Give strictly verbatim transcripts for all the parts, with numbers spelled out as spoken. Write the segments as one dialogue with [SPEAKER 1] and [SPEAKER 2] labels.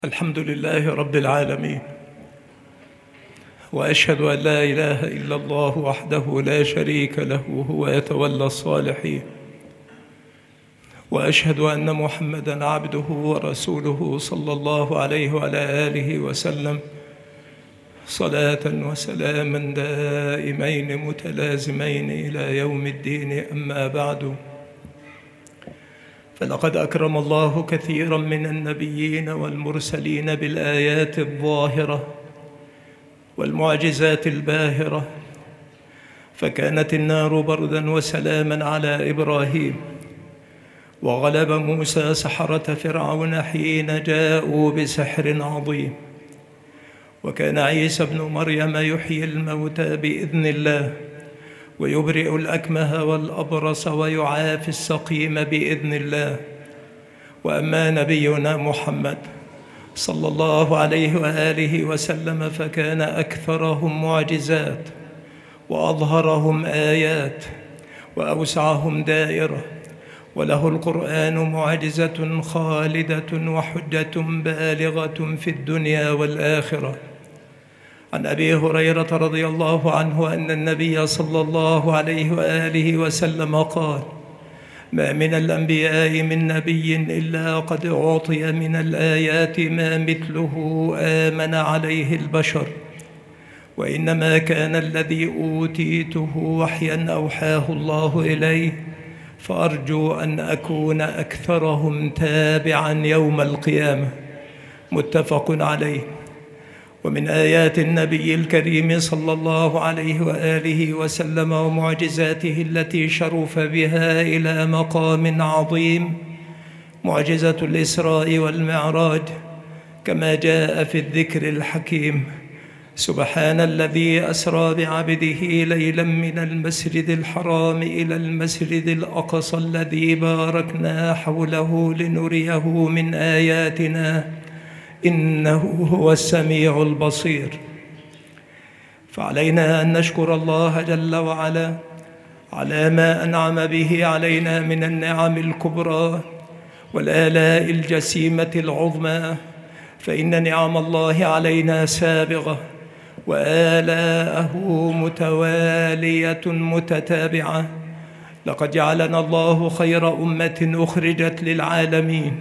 [SPEAKER 1] الحمد لله رب العالمين، وأشهد أن لا إله إلا الله وحده لا شريك له هو يتولى الصالحين، وأشهد أن محمدًا عبده ورسوله صلى الله عليه وعلى آله وسلم صلاة وسلاما دائمين متلازمين إلى يوم الدين. أما بعد، فلقد أكرم الله كثيرا من النبيين والمرسلين بالآيات الظاهرة والمعجزات الباهرة، فكانت النار بردا وسلاما على إبراهيم، وغلب موسى سحرة فرعون حين جاءوا بسحر عظيم، وكان عيسى ابن مريم يحيي الموتى بإذن الله، ويبرئ الأكمه والأبرص ويعافي السقيم بإذن الله. وأما نبينا محمد صلى الله عليه وآله وسلم فكان أكثرهم معجزات، وأظهرهم آيات، وأوسعهم دائرة، وله القرآن معجزة خالدة وحجة بالغة في الدنيا والآخرة. عن أبي هريرة رضي الله عنه أن النبي صلى الله عليه وآله وسلم قال: ما من الأنبياء من نبي إلا قد أعطي من الآيات ما مثله آمن عليه البشر، وإنما كان الذي أوتيته وحيا أوحاه الله إليه، فأرجو أن أكون أكثرهم تابعا يوم القيامة. متفق عليه. ومن آيات النبي الكريم صلى الله عليه وآله وسلم ومعجزاته التي شرف بها إلى مقام عظيم معجزة الإسراء والمعراج، كما جاء في الذكر الحكيم: سبحان الذي أسرى بعبده ليلا من المسجد الحرام إلى المسجد الأقصى الذي باركنا حوله لنريه من آياتنا إنه هو السميع البصير. فعلينا أن نشكر الله جل وعلا على ما أنعم به علينا من النعم الكبرى والآلاء الجسيمة العظمى، فإن نعم الله علينا سابغة، وآلاءه متوالية متتابعة. لقد جعلنا الله خير أمة أخرجت للعالمين،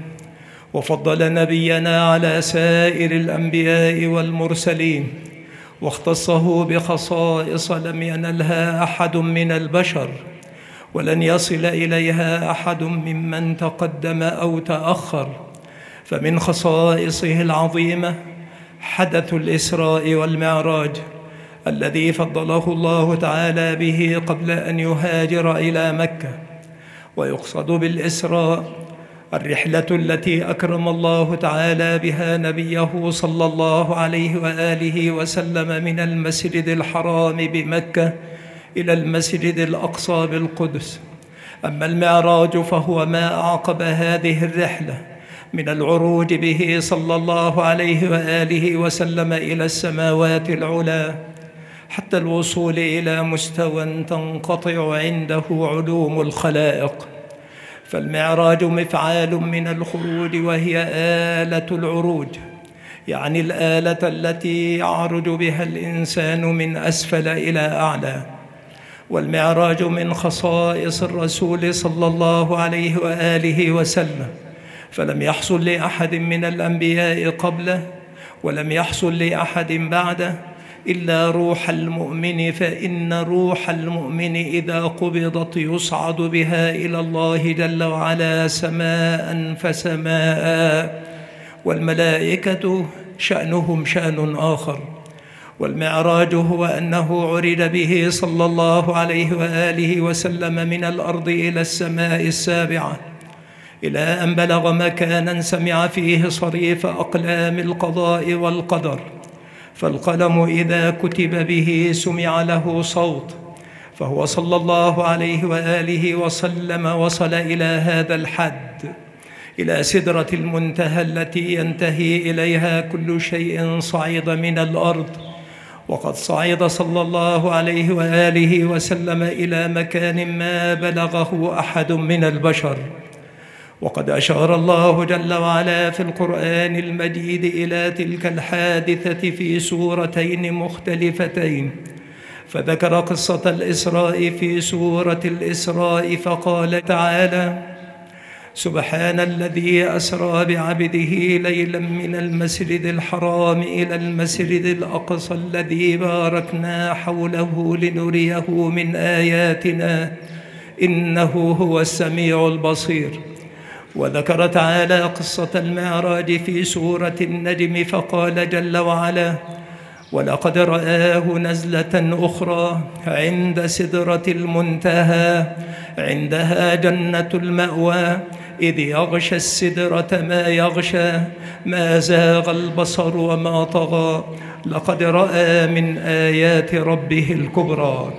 [SPEAKER 1] وفضل نبينا على سائر الأنبياء والمرسلين، واختصه بخصائص لم ينلها أحد من البشر، ولن يصل إليها أحد ممن تقدم أو تأخر. فمن خصائصه العظيمة حدث الإسراء والمعراج الذي فضله الله تعالى به قبل أن يهاجر إلى مكة. ويقصد بالإسراء الرحلة التي أكرم الله تعالى بها نبيه صلى الله عليه وآله وسلم من المسجد الحرام بمكة إلى المسجد الأقصى بالقدس. أما المعراج فهو ما أعقب هذه الرحلة من العروج به صلى الله عليه وآله وسلم إلى السماوات العلى، حتى الوصول إلى مستوى تنقطع عنده علوم الخلائق. فالمعراج مفعال من الخروج، وهي آلة العروج، يعني الآلة التي يعرج بها الإنسان من أسفل إلى أعلى. والمعراج من خصائص الرسول صلى الله عليه وآله وسلم، فلم يحصل لأحد من الأنبياء قبله، ولم يحصل لأحد بعده، إلا روح المؤمن، فإن روح المؤمن إذا قبضت يصعد بها إلى الله جل وعلا سماء فسماء، والملائكة شأنهم شأن آخر. والمعراج هو أنه عرج به صلى الله عليه وآله وسلم من الأرض إلى السماء السابعة، إلى أن بلغ مكانا سمع فيه صريف أقلام القضاء والقدر، فالقلم إذا كتب به سمع له صوت. فهو صلى الله عليه وآله وسلم وصل إلى هذا الحد، إلى سدرة المنتهى التي ينتهي إليها كل شيء صعد من الأرض. وقد صعد صلى الله عليه وآله وسلم إلى مكان ما بلغه أحد من البشر، وقد أشار الله جل وعلا في القرآن المجيد إلى تلك الحادثة في سورتين مختلفتين، فذكر قصة الإسراء في سورة الإسراء فقال تعالى: سبحان الذي أسرى بعبده ليلا من المسجد الحرام إلى المسجد الأقصى الذي باركنا حوله لنريه من آياتنا إنه هو السميع البصير. وذكر تعالى قصة المعراج في سورة النجم فقال جل وعلا: ولقد رآه نزلة أخرى عند سدرة المنتهى عندها جنة المأوى إذ يغشى السدرة ما يغشى ما زاغ البصر وما طغى لقد رأى من آيات ربه الكبرى.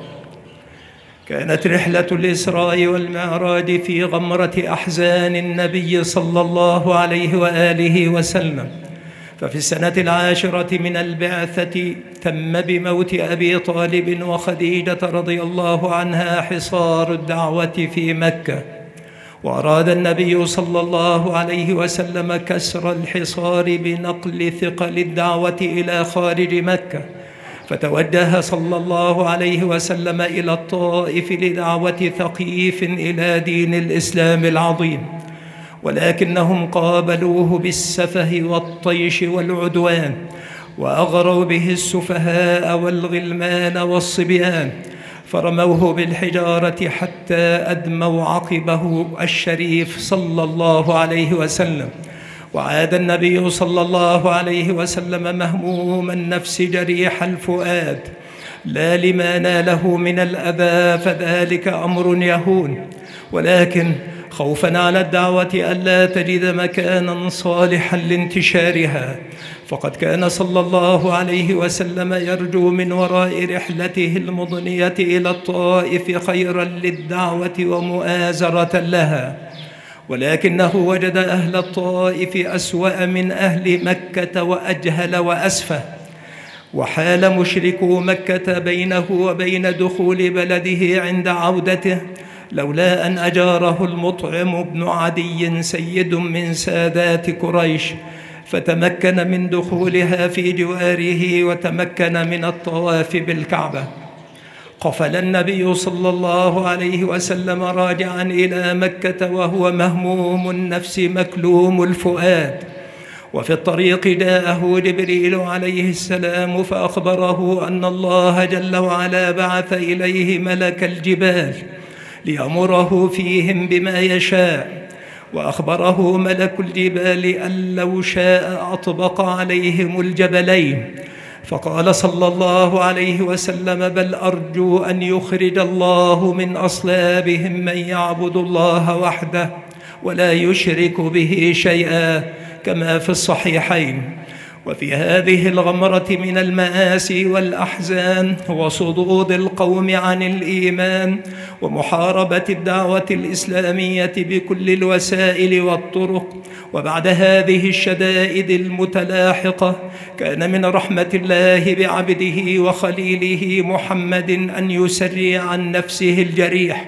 [SPEAKER 1] كانت رحلة الإسراء والمعراج في غمرة أحزان النبي صلى الله عليه وآله وسلم، ففي السنة العاشرة من البعثة تم بموت أبي طالب وخديجة رضي الله عنها حصار الدعوة في مكة، وأراد النبي صلى الله عليه وسلم كسر الحصار بنقل ثقل الدعوة إلى خارج مكة، فتوجه صلى الله عليه وسلم إلى الطائف لدعوة ثقيف إلى دين الإسلام العظيم، ولكنهم قابلوه بالسفه والطيش والعدوان، وأغروا به السفهاء والغلمان والصبيان، فرموه بالحجارة حتى أدموا عقبه الشريف صلى الله عليه وسلم. وعاد النبي صلى الله عليه وسلم مهموم النفس جريح الفؤاد، لا لما ناله من الأذى فذلك أمر يهون، ولكن خوفا على الدعوة ألا تجد مكانا صالحا لانتشارها، فقد كان صلى الله عليه وسلم يرجو من وراء رحلته المضنية إلى الطائف خيرا للدعوة ومؤازرة لها، ولكنه وجد أهل الطائف أسوأ من أهل مكة وأجهل وأسفه، وحال مشركو مكة بينه وبين دخول بلده عند عودته، لولا أن أجاره المطعم بن عدي سيد من سادات قريش، فتمكن من دخولها في جواره وتمكن من الطواف بالكعبة. قفل النبي صلى الله عليه وسلم راجعا إلى مكة وهو مهموم النفس مكلوم الفؤاد، وفي الطريق جاءه جبريل عليه السلام فأخبره أن الله جل وعلا بعث إليه ملك الجبال ليأمره فيهم بما يشاء، وأخبره ملك الجبال أن لو شاء أطبق عليهم الجبلين، فقال صلى الله عليه وسلم: بل أرجو أن يخرج الله من أصلابهم من يعبد الله وحده ولا يشرك به شيئا، كما في الصحيحين. وفي هذه الغمرة من المآسي والأحزان وصدود القوم عن الإيمان ومحاربة الدعوة الإسلامية بكل الوسائل والطرق، وبعد هذه الشدائد المتلاحقة، كان من رحمة الله بعبده وخليله محمد أن يسري عن نفسه الجريح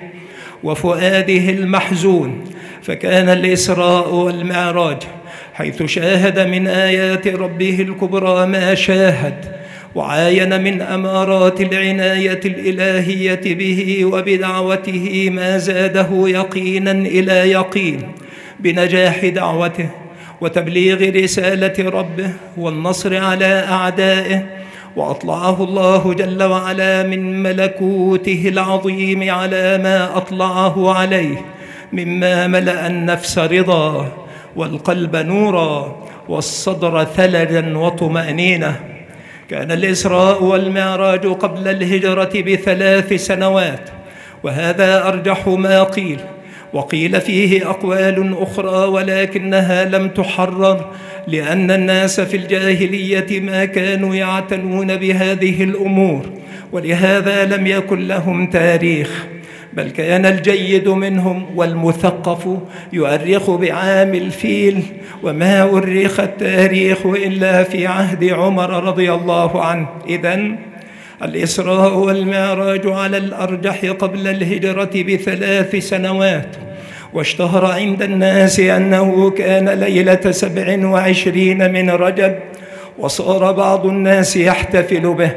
[SPEAKER 1] وفؤاده المحزون، فكان الإسراء والمعراج حيث شاهد من آيات ربه الكبرى ما شاهد، وعاين من أمارات العناية الإلهية به وبدعوته ما زاده يقينا إلى يقين بنجاح دعوته وتبليغ رسالة ربه والنصر على أعدائه، وأطلعه الله جل وعلا من ملكوته العظيم على ما أطلعه عليه مما ملأ النفس رضا والقلب نورا والصدر ثلجا وطمأنينة. كان الإسراء والمعراج قبل الهجرة بثلاث سنوات، وهذا أرجح ما قيل، وقيل فيه أقوال أخرى ولكنها لم تحرر، لأن الناس في الجاهلية ما كانوا يعتنون بهذه الأمور، ولهذا لم يكن لهم تاريخ، بل كان الجيد منهم والمثقف يؤرخ بعام الفيل، وما أرخ التاريخ إلا في عهد عمر رضي الله عنه. إذن الإسراء والمعراج على الأرجح قبل الهجرة بثلاث سنوات، واشتهر عند الناس أنه كان ليلة سبع وعشرين من رجب، وصار بعض الناس يحتفل به،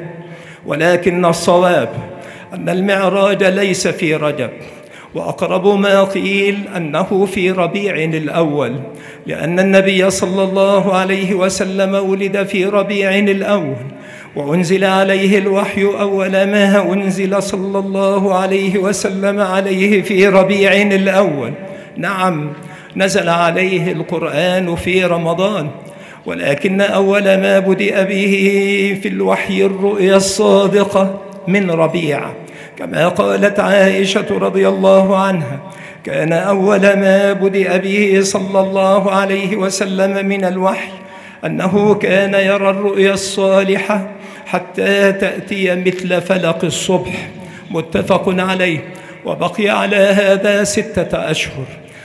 [SPEAKER 1] ولكن الصواب أن المعراج ليس في رجب، وأقرب ما قيل أنه في ربيع الأول، لأن النبي صلى الله عليه وسلم ولد في ربيع الأول، وأنزل عليه الوحي أول ما أنزل صلى الله عليه وسلم عليه في ربيع الأول. نعم، نزل عليه القرآن في رمضان، ولكن أول ما بدأ به في الوحي الرؤيا الصادقة من ربيع، كما قالت عائشة رضي الله عنها: كان أول ما بدأ به صلى الله عليه وسلم من الوحي أنه كان يرى الرؤيا الصالحة حتى تأتي مثل فلق الصبح، متفق عليه. وبقي على هذا ستة أشهر: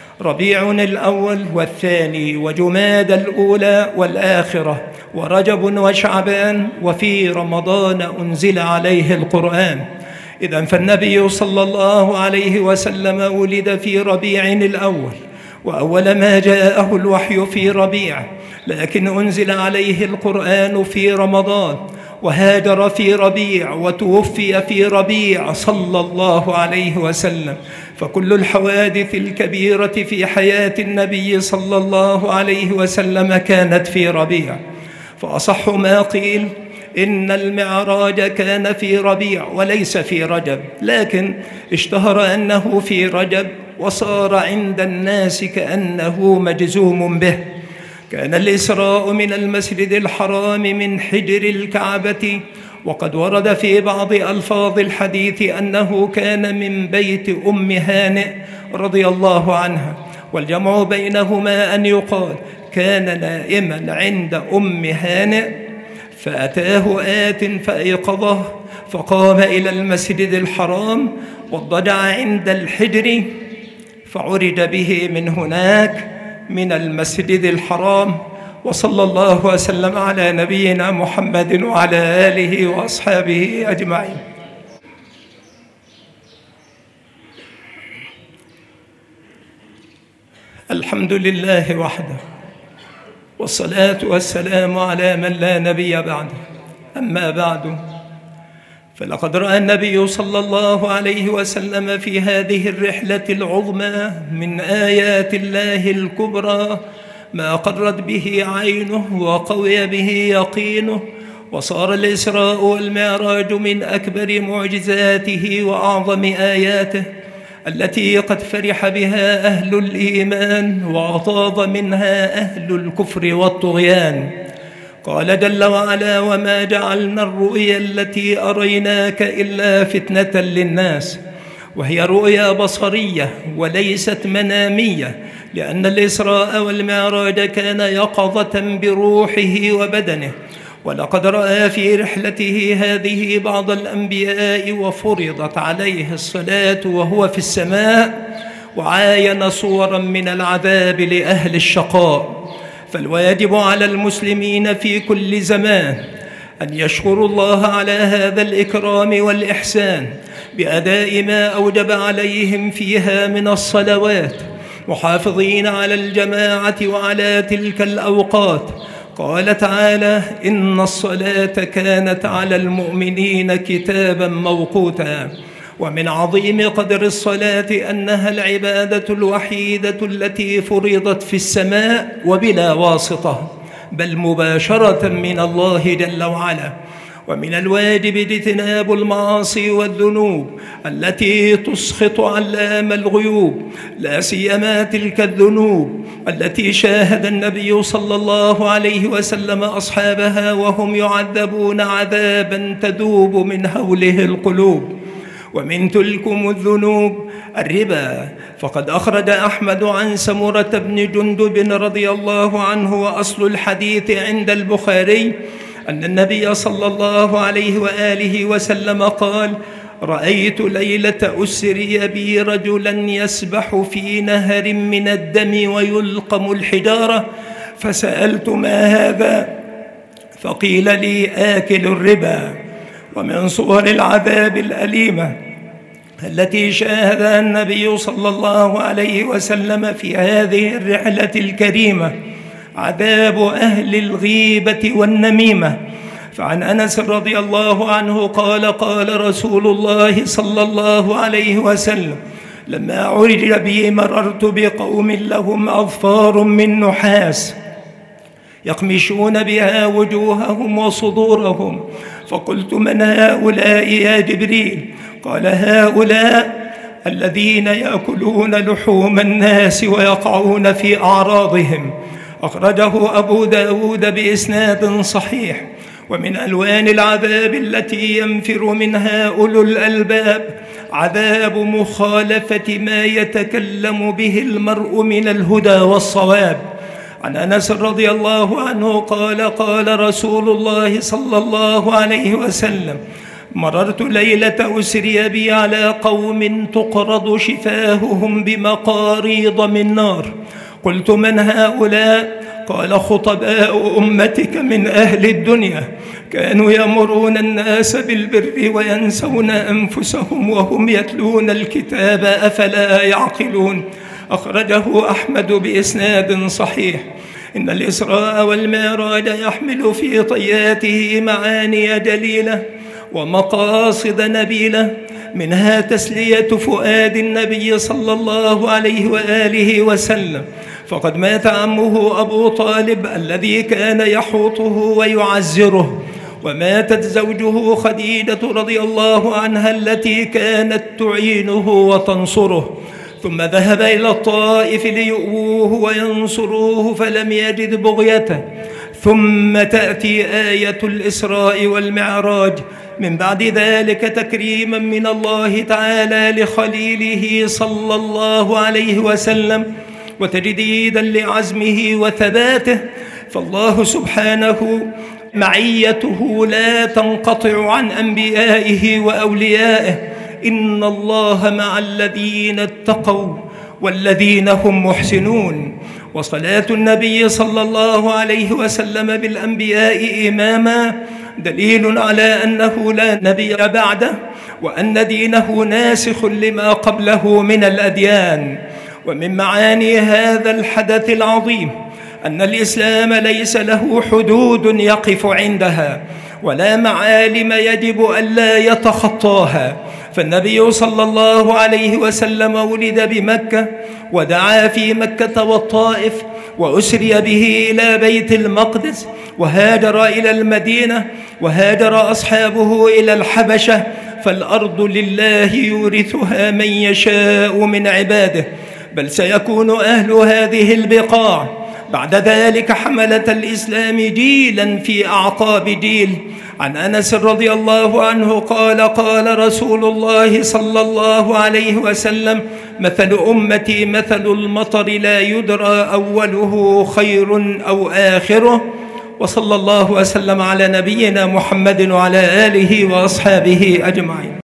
[SPEAKER 1] ربيع الأول والثاني وجماد الأولى والآخرة ورجب وشعبان، وفي رمضان أنزل عليه القرآن. إذن فالنبي صلى الله عليه وسلم ولد في ربيع الأول، وأول ما جاءه الوحي في ربيع، لكن أنزل عليه القرآن في رمضان، وهاجر في ربيع، وتوفي في ربيع صلى الله عليه وسلم. فكل الحوادث الكبيرة في حياة النبي صلى الله عليه وسلم كانت في ربيع. فأصح ما قيل إن المعراج كان في ربيع وليس في رجب، لكن اشتهر أنه في رجب، وصار عند الناس كأنه مجزوم به. كان الإسراء من المسجد الحرام من حجر الكعبة، وقد ورد في بعض ألفاظ الحديث أنه كان من بيت أم هانئ رضي الله عنها، والجمع بينهما أن يقال كان نائما عند أم هانئ فأتاه آت فأيقظه، فقام إلى المسجد الحرام واضطجع عند الحجر، فعرج به من هناك من المسجد الحرام. وصلى الله وسلم على نبينا محمد وعلى آله وأصحابه أجمعين. الحمد لله وحده، والصلاة والسلام على من لا نبي بعده. أما بعد، فلقد رأى النبي صلى الله عليه وسلم في هذه الرحلة العظمى من آيات الله الكبرى ما قرت به عينه وقوي به يقينه، وصار الإسراء والمعراج من أكبر معجزاته وأعظم آياته التي قد فرح بها أهل الإيمان وغضاض منها أهل الكفر والطغيان. قال جل وعلا: وما جعلنا الرؤيا التي أريناك إلا فتنة للناس. وهي رؤيا بصرية وليست منامية، لأن الإسراء والمعراج كان يقظة بروحه وبدنه. ولقد رأى في رحلته هذه بعض الأنبياء وفرضت عليه الصلاة وهو في السماء، وعاين صورا من العذاب لأهل الشقاء. فالواجب على المسلمين في كل زمان أن يشكروا الله على هذا الإكرام والإحسان بأداء ما أوجب عليهم فيها من الصلوات، محافظين على الجماعة وعلى تلك الأوقات. قال تعالى: إن الصلاة كانت على المؤمنين كتابا موقوتا. ومن عظيم قدر الصلاة أنها العبادة الوحيدة التي فرضت في السماء وبلا واسطة، بل مباشرة من الله جل وعلا. ومن الواجب اجتناب المعاصي والذنوب التي تسخط علام الغيوب، لا سيما تلك الذنوب التي شاهد النبي صلى الله عليه وسلم أصحابها وهم يعذبون عذابا تذوب من هوله القلوب. ومن تلكم الذنوب الربا، فقد أخرج أحمد عن سمرة بن جندب رضي الله عنه، وأصل الحديث عند البخاري، أن النبي صلى الله عليه وآله وسلم قال: رأيت ليلة أسري بي رجلا يسبح في نهر من الدم ويلقم الحجارة، فسألت: ما هذا؟ فقيل لي: آكل الربا. ومن صور العذاب الأليمة التي شاهدها النبي صلى الله عليه وسلم في هذه الرحلة الكريمة عذاب أهل الغيبة والنميمة. فعن أنس رضي الله عنه قال قال رسول الله صلى الله عليه وسلم: لما عرج بي مررت بقوم لهم أظفار من نحاس يقمشون بها وجوههم وصدورهم، فقلت: من هؤلاء يا جبريل؟ قال: هؤلاء الذين يأكلون لحوم الناس ويقعون في أعراضهم. أخرجه أبو داود بإسناد صحيح. ومن ألوان العذاب التي ينفر منها أولو الألباب عذاب مخالفة ما يتكلم به المرء من الهدى والصواب. عن أنس رضي الله عنه قال قال رسول الله صلى الله عليه وسلم: مررت ليلة أسري بي على قوم تقرض شفاههم بمقاريض من نار. قلت: من هؤلاء؟ قال: خطباء أمتك من أهل الدنيا، كانوا يأمرون الناس بالبر وينسون أنفسهم وهم يتلون الكتاب أفلا يعقلون. أخرجه أحمد بإسناد صحيح. إن الإسراء والمعراج يحمل في طياته معاني جليلة ومقاصد نبيلة، منها تسلية فؤاد النبي صلى الله عليه وآله وسلم، فقد مات عمه أبو طالب الذي كان يحوطه ويعزره، وماتت زوجه خديجة رضي الله عنها التي كانت تعينه وتنصره، ثم ذهب إلى الطائف ليؤوه وينصروه فلم يجد بغيته. ثم تأتي آية الإسراء والمعراج من بعد ذلك تكريما من الله تعالى لخليله صلى الله عليه وسلم وتجديدا لعزمه وثباته. فالله سبحانه معيته لا تنقطع عن أنبيائه وأوليائه. إن الله مع الذين اتقوا والذين هم محسنون. وصلاة النبي صلى الله عليه وسلم بالأنبياء إماما دليل على أنه لا نبي بعده، وأن دينه ناسخ لما قبله من الأديان. ومن معاني هذا الحدث العظيم أن الإسلام ليس له حدود يقف عندها ولا معالم يجب ألا يتخطاها. فالنبي صلى الله عليه وسلم ولد بمكة ودعا في مكة والطائف، وأسري به إلى بيت المقدس، وهاجر إلى المدينة، وهاجر أصحابه إلى الحبشة. فالأرض لله يورثها من يشاء من عباده، بل سيكون أهل هذه البقاع بعد ذلك حملة الإسلام جيلا في أعقاب جيل. عن أنس رضي الله عنه قال قال رسول الله صلى الله عليه وسلم: مثل أمتي مثل المطر لا يدرى أوله خير أو آخره. وصلى الله وسلم على نبينا محمد وعلى آله وأصحابه أجمعين.